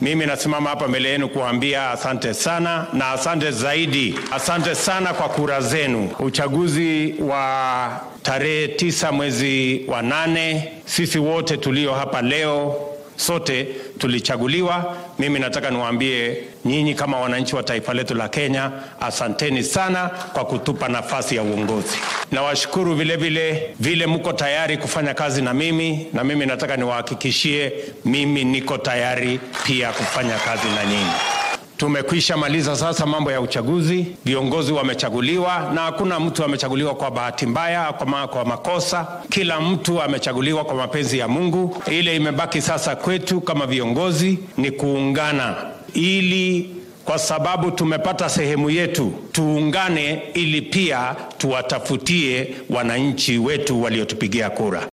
Mimi nasimama hapa mbele yenu kuambia asante sana, na asante zaidi. Asante sana kwa kura zenu. Uchaguzi wa tarehe 9 mwezi wa 8, sisi wote tulio hapa leo sote tulichaguliwa. Mimi nataka niwaambie nyinyi kama wananchi wa taifa letu la Kenya, asanteni sana kwa kutupa nafasi ya uongozi. Nawashukuru vile mko tayari kufanya kazi na mimi nataka niwahakikishie mimi niko tayari pia kufanya kazi na nyinyi. Tumekwisha maliza sasa mambo ya uchaguzi, viongozi wamechaguliwa, na hakuna mtu amechaguliwa kwa bahati mbaya, kwa makosa. Kila mtu amechaguliwa kwa mapenzi ya Mungu. Ile imebaki sasa kwetu kama viongozi ni kuungana, ili kwa sababu tumepata sehemu yetu, tuungane ili pia tuwatafutie wananchi wetu waliotupigia kura.